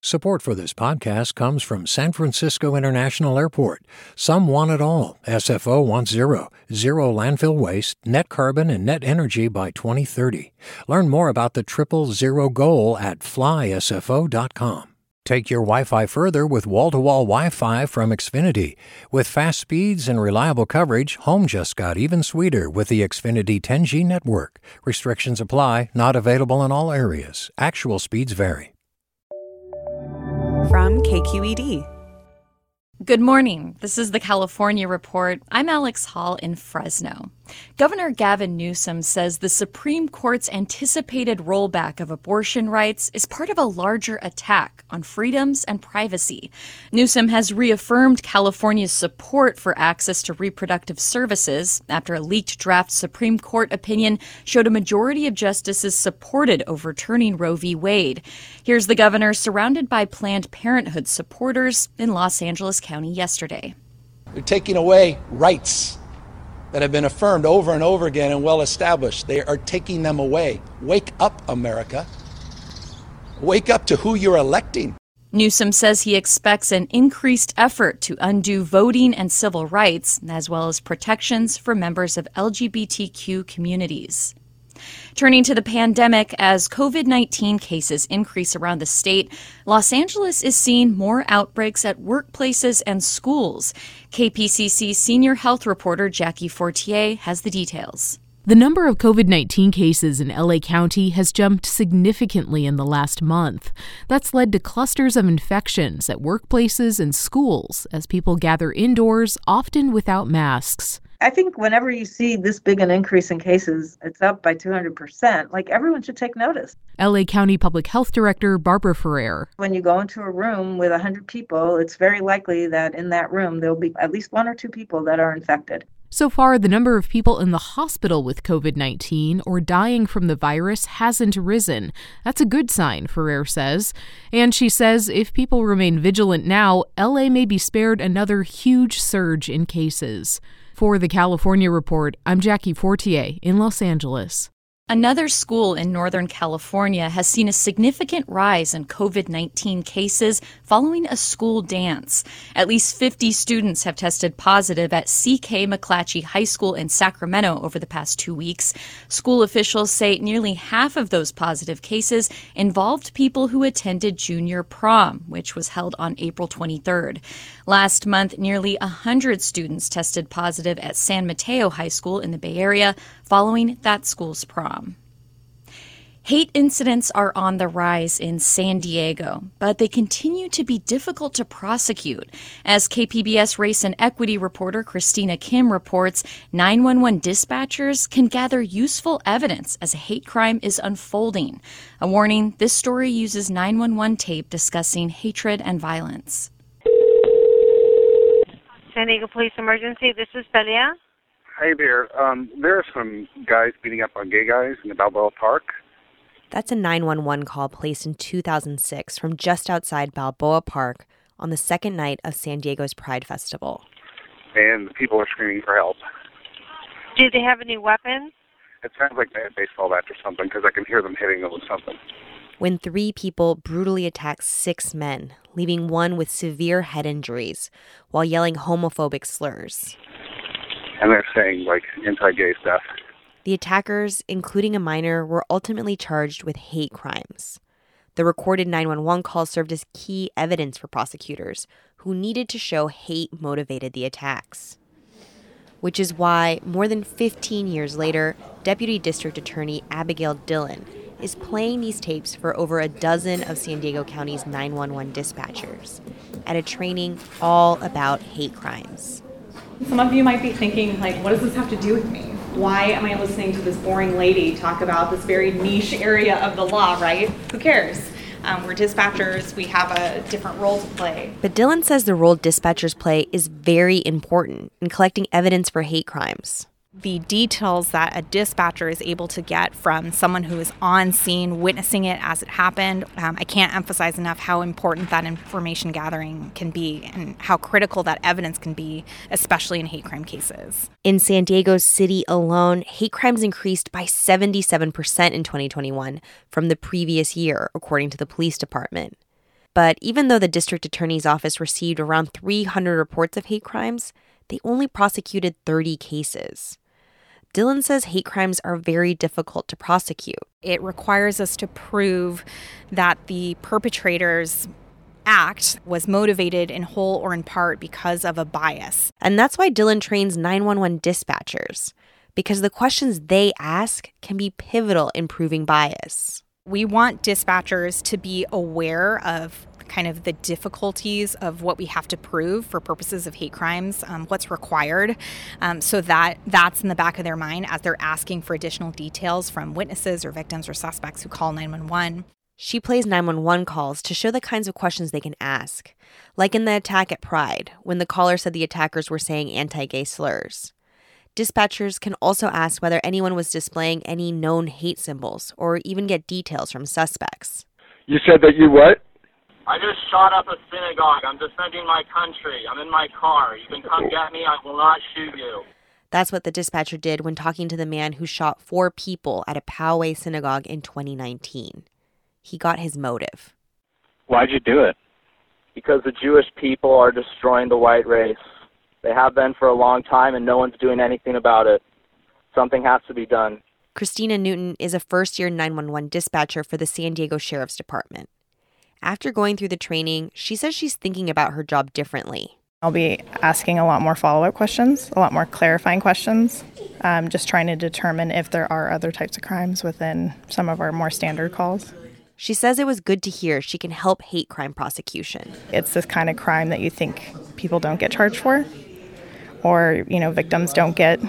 Support for this podcast comes from San Francisco International Airport. Some want it all. SFO wants zero landfill waste, net carbon, and net energy by 2030. Learn more about the 000 goal at flysfo.com. Take your Wi-Fi further with wall-to-wall Wi-Fi from Xfinity. With fast speeds and reliable coverage, home just got even sweeter with the Xfinity 10G network. Restrictions apply, not available in all areas. Actual speeds vary. From KQED. Good morning. This is the California Report. I'm Alex Hall in Fresno. Governor Gavin Newsom says the Supreme Court's anticipated rollback of abortion rights is part of a larger attack on freedoms and privacy. Newsom has reaffirmed California's support for access to reproductive services after a leaked draft Supreme Court opinion showed a majority of justices supported overturning Roe v. Wade. Here's the governor surrounded by Planned Parenthood supporters in Los Angeles County yesterday. They're taking away rights that have been affirmed over and over again and well established. They are taking them away. Wake up, America. Wake up to who you're electing. Newsom says he expects an increased effort to undo voting and civil rights, as well as protections for members of LGBTQ communities. Turning to the pandemic, as COVID-19 cases increase around the state, Los Angeles is seeing more outbreaks at workplaces and schools. KPCC senior health reporter Jackie Fortier has the details. The number of COVID-19 cases in LA County has jumped significantly in the last month. That's led to clusters of infections at workplaces and schools as people gather indoors, often without masks. I think whenever you see this big an increase in cases, it's up by 200%, like everyone should take notice. LA County Public Health Director Barbara Ferrer. When you go into a room with 100 people, it's very likely that in that room there'll be at least one or two people that are infected. So far, the number of people in the hospital with COVID-19 or dying from the virus hasn't risen. That's a good sign, Ferrer says. And she says if people remain vigilant now, LA may be spared another huge surge in cases. For the California Report, I'm Jackie Fortier in Los Angeles. Another school in Northern California has seen a significant rise in COVID-19 cases following a school dance. At least 50 students have tested positive at C.K. McClatchy High School in Sacramento over the past 2 weeks. School officials say nearly half of those positive cases involved people who attended junior prom, which was held on April 23rd. Last month, nearly 100 students tested positive at San Mateo High School in the Bay Area following that school's prom. Hate incidents are on the rise in San Diego, but they continue to be difficult to prosecute. As KPBS race and equity reporter Christina Kim reports, 911 dispatchers can gather useful evidence as a hate crime is unfolding. A warning, this story uses 911 tape discussing hatred and violence. San Diego Police Emergency, this is Celia. Hey there. There are some guys beating up on gay guys in the Balboa Park. That's a 911 call placed in 2006 from just outside Balboa Park on the second night of San Diego's Pride Festival. And the people are screaming for help. Do they have any weapons? It sounds like they had baseball bats or something because I can hear them hitting them with something. When 3 people brutally attacked 6 men, leaving one with severe head injuries, while yelling homophobic slurs. And they're saying, anti-gay stuff. The attackers, including a minor, were ultimately charged with hate crimes. The recorded 911 call served as key evidence for prosecutors, who needed to show hate motivated the attacks. Which is why, more than 15 years later, Deputy District Attorney Abigail Dillon is playing these tapes for over a dozen of San Diego County's 911 dispatchers at a training all about hate crimes. Some of you might be thinking, what does this have to do with me? Why am I listening to this boring lady talk about this very niche area of the law, right? Who cares? We're dispatchers. We have a different role to play. But Dillon says the role dispatchers play is very important in collecting evidence for hate crimes. The details that a dispatcher is able to get from someone who is on scene, witnessing it as it happened, I can't emphasize enough how important that information gathering can be and how critical that evidence can be, especially in hate crime cases. In San Diego City alone, hate crimes increased by 77% in 2021 from the previous year, according to the police department. But even though the district attorney's office received around 300 reports of hate crimes, they only prosecuted 30 cases. Dillon says hate crimes are very difficult to prosecute. It requires us to prove that the perpetrator's act was motivated in whole or in part because of a bias. And that's why Dillon trains 911 dispatchers, because the questions they ask can be pivotal in proving bias. We want dispatchers to be aware of kind of the difficulties of what we have to prove for purposes of hate crimes, what's required, so that's in the back of their mind as they're asking for additional details from witnesses or victims or suspects who call 911. She plays 911 calls to show the kinds of questions they can ask, like in the attack at Pride, when the caller said the attackers were saying anti-gay slurs. Dispatchers can also ask whether anyone was displaying any known hate symbols or even get details from suspects. You said that you what? I just shot up a synagogue. I'm defending my country. I'm in my car. You can come get me. I will not shoot you. That's what the dispatcher did when talking to the man who shot 4 people at a Poway synagogue in 2019. He got his motive. Why'd you do it? Because the Jewish people are destroying the white race. They have been for a long time, and no one's doing anything about it. Something has to be done. Christina Newton is a first-year 911 dispatcher for the San Diego Sheriff's Department. After going through the training, she says she's thinking about her job differently. I'll be asking a lot more follow-up questions, a lot more clarifying questions, just trying to determine if there are other types of crimes within some of our more standard calls. She says it was good to hear she can help hate crime prosecution. It's this kind of crime that you think people don't get charged for, or, victims don't get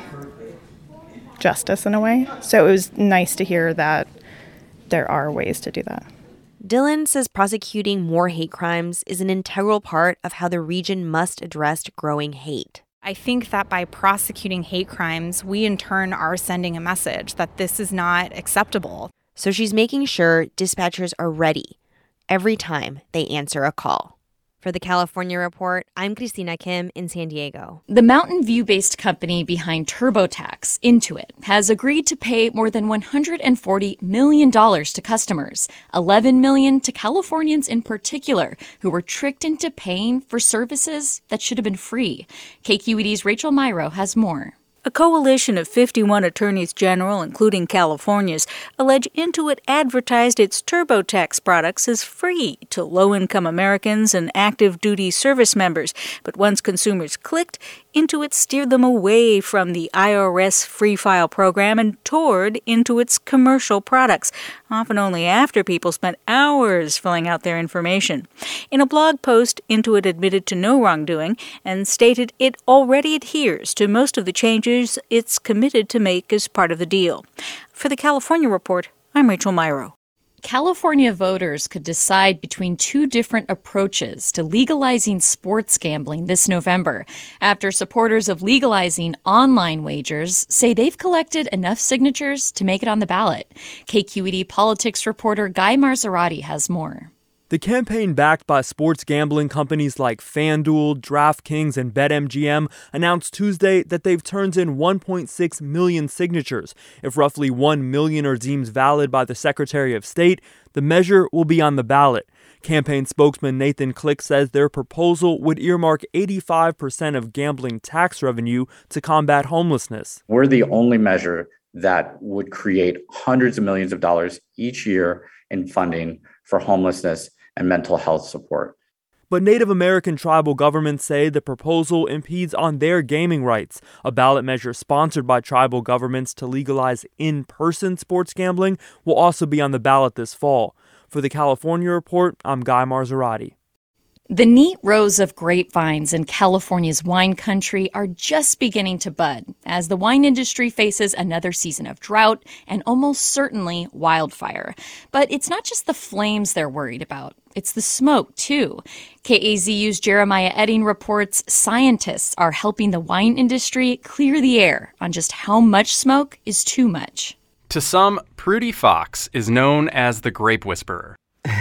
justice in a way. So it was nice to hear that there are ways to do that. Dillon says prosecuting more hate crimes is an integral part of how the region must address growing hate. I think that by prosecuting hate crimes, we in turn are sending a message that this is not acceptable. So she's making sure dispatchers are ready every time they answer a call. For the California Report, I'm Christina Kim in San Diego. The Mountain View-based company behind TurboTax, Intuit, has agreed to pay more than $140 million to customers, $11 million to Californians in particular, who were tricked into paying for services that should have been free. KQED's Rachel Myrow has more. A coalition of 51 attorneys general, including California's, allege Intuit advertised its TurboTax products as free to low-income Americans and active duty service members. But once consumers clicked, Intuit steered them away from the IRS Free File program and toward Intuit's commercial products, often only after people spent hours filling out their information. In a blog post, Intuit admitted to no wrongdoing and stated it already adheres to most of the changes it's committed to make as part of the deal. For the California Report, I'm Rachel Myrow. California voters could decide between 2 different approaches to legalizing sports gambling this November after supporters of legalizing online wagers say they've collected enough signatures to make it on the ballot. KQED politics reporter Guy Marzorati has more. The campaign backed by sports gambling companies like FanDuel, DraftKings, and BetMGM announced Tuesday that they've turned in 1.6 million signatures. If roughly 1 million are deemed valid by the Secretary of State, the measure will be on the ballot. Campaign spokesman Nathan Click says their proposal would earmark 85% of gambling tax revenue to combat homelessness. We're the only measure that would create hundreds of millions of dollars each year in funding for homelessness and mental health support. But Native American tribal governments say the proposal impedes on their gaming rights. A ballot measure sponsored by tribal governments to legalize in-person sports gambling will also be on the ballot this fall. For the California Report, I'm Guy Marzorati. The neat rows of grapevines in California's wine country are just beginning to bud as the wine industry faces another season of drought and almost certainly wildfire. But it's not just the flames they're worried about. It's the smoke, too. KAZU's Jeremiah Edding reports scientists are helping the wine industry clear the air on just how much smoke is too much. To some, Prudy Fox is known as the grape whisperer.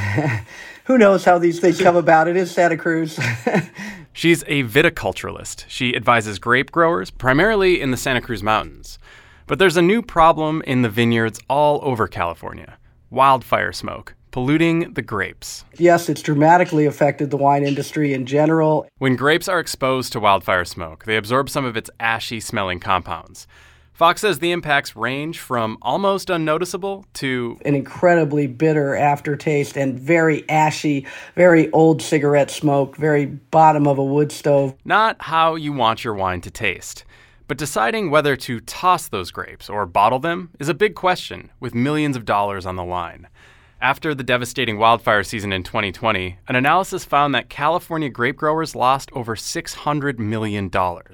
Who knows how these things come about? It is Santa Cruz. She's a viticulturalist. She advises grape growers, primarily in the Santa Cruz Mountains. But there's a new problem in the vineyards all over California: wildfire smoke, polluting the grapes. Yes, it's dramatically affected the wine industry in general. When grapes are exposed to wildfire smoke, they absorb some of its ashy-smelling compounds. Fox says the impacts range from almost unnoticeable to an incredibly bitter aftertaste and very ashy, very old cigarette smoke, very bottom of a wood stove. Not how you want your wine to taste. But deciding whether to toss those grapes or bottle them is a big question with millions of dollars on the line. After the devastating wildfire season in 2020, an analysis found that California grape growers lost over $600 million,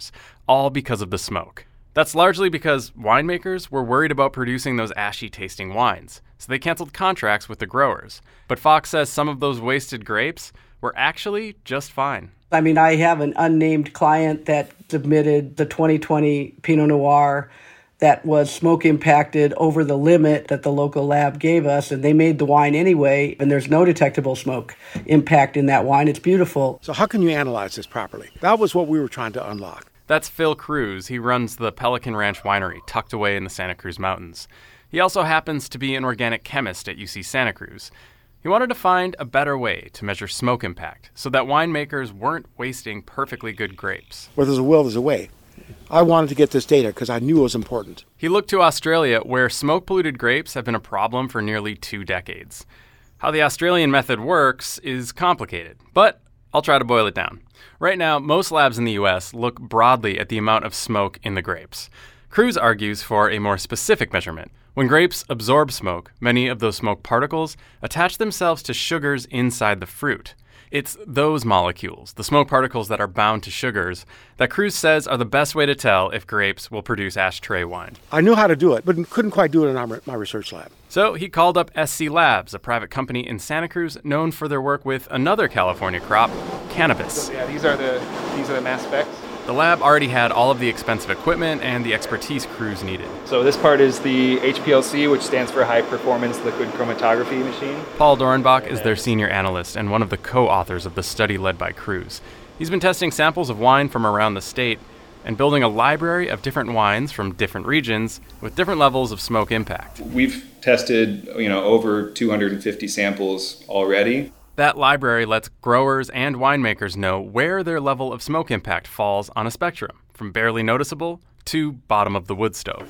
all because of the smoke. That's largely because winemakers were worried about producing those ashy-tasting wines, so they canceled contracts with the growers. But Fox says some of those wasted grapes were actually just fine. I mean, I have an unnamed client that submitted the 2020 Pinot Noir that was smoke impacted over the limit that the local lab gave us, and they made the wine anyway, and there's no detectable smoke impact in that wine. It's beautiful. So how can you analyze this properly? That was what we were trying to unlock. That's Phil Cruz. He runs the Pelican Ranch Winery, tucked away in the Santa Cruz Mountains. He also happens to be an organic chemist at UC Santa Cruz. He wanted to find a better way to measure smoke impact so that winemakers weren't wasting perfectly good grapes. Where there's a will, there's a way. I wanted to get this data because I knew it was important. He looked to Australia, where smoke-polluted grapes have been a problem for nearly 2 decades. How the Australian method works is complicated, but I'll try to boil it down. Right now, most labs in the U.S. look broadly at the amount of smoke in the grapes. Cruz argues for a more specific measurement. When grapes absorb smoke, many of those smoke particles attach themselves to sugars inside the fruit. It's those molecules, the smoke particles that are bound to sugars, that Cruz says are the best way to tell if grapes will produce ashtray wine. I knew how to do it, but couldn't quite do it in my research lab. So he called up SC Labs, a private company in Santa Cruz known for their work with another California crop, cannabis. Yeah, these are the mass specs. The lab already had all of the expensive equipment and the expertise Cruz needed. So this part is the HPLC, which stands for High Performance Liquid Chromatography Machine. Paul Dorenbach is their senior analyst and one of the co-authors of the study led by Cruz. He's been testing samples of wine from around the state and building a library of different wines from different regions with different levels of smoke impact. We've tested, over 250 samples already. That library lets growers and winemakers know where their level of smoke impact falls on a spectrum, from barely noticeable to bottom of the wood stove.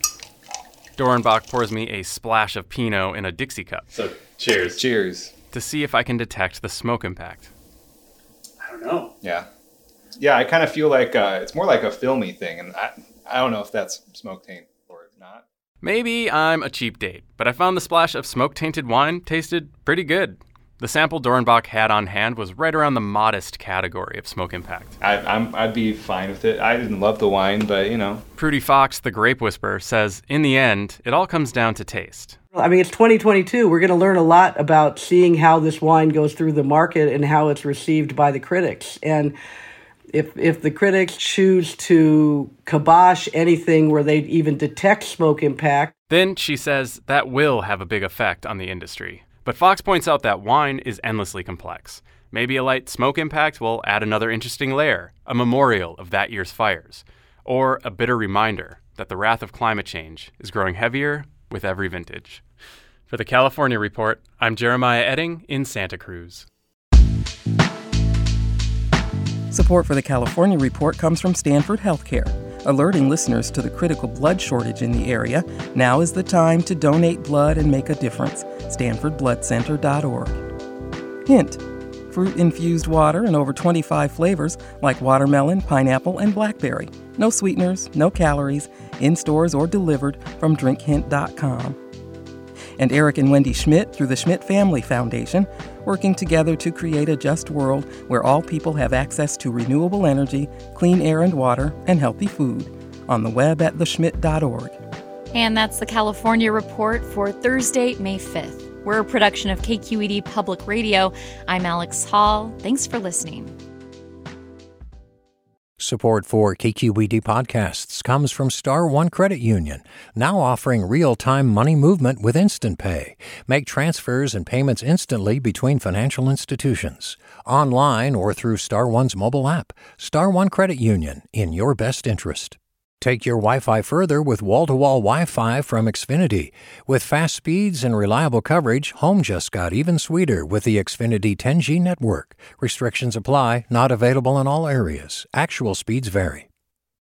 Dorenbach pours me a splash of Pinot in a Dixie cup. So, cheers. Cheers. To see if I can detect the smoke impact. I don't know. Yeah, I kind of feel like it's more like a filmy thing, and I don't know if that's smoke taint or not. Maybe I'm a cheap date, but I found the splash of smoke-tainted wine tasted pretty good. The sample Dorenbach had on hand was right around the modest category of smoke impact. I'd be fine with it. I didn't love the wine, but Prudy Fox, the grape whisperer, says in the end, it all comes down to taste. I mean, it's 2022. We're going to learn a lot about seeing how this wine goes through the market and how it's received by the critics. And if the critics choose to kibosh anything where they even detect smoke impact, then, she says, that will have a big effect on the industry. But Fox points out that wine is endlessly complex. Maybe a light smoke impact will add another interesting layer, a memorial of that year's fires, or a bitter reminder that the wrath of climate change is growing heavier with every vintage. For the California Report, I'm Jeremiah Edding in Santa Cruz. Support for the California Report comes from Stanford Healthcare, alerting listeners to the critical blood shortage in the area. Now is the time to donate blood and make a difference. StanfordBloodCenter.org. Hint: fruit-infused water in over 25 flavors like watermelon, pineapple, and blackberry. No sweeteners, no calories, in stores or delivered from drinkhint.com. And Eric and Wendy Schmidt through the Schmidt Family Foundation, working together to create a just world where all people have access to renewable energy, clean air and water, and healthy food. On the web at theschmidt.org. And that's the California Report for Thursday, May 5th. We're a production of KQED Public Radio. I'm Alex Hall. Thanks for listening. Support for KQED podcasts comes from Star One Credit Union, now offering real-time money movement with Instant Pay. Make transfers and payments instantly between financial institutions, online or through Star One's mobile app. Star One Credit Union, in your best interest. Take your Wi-Fi further with wall-to-wall Wi-Fi from Xfinity. With fast speeds and reliable coverage, home just got even sweeter with the Xfinity 10G network. Restrictions apply, not available in all areas. Actual speeds vary.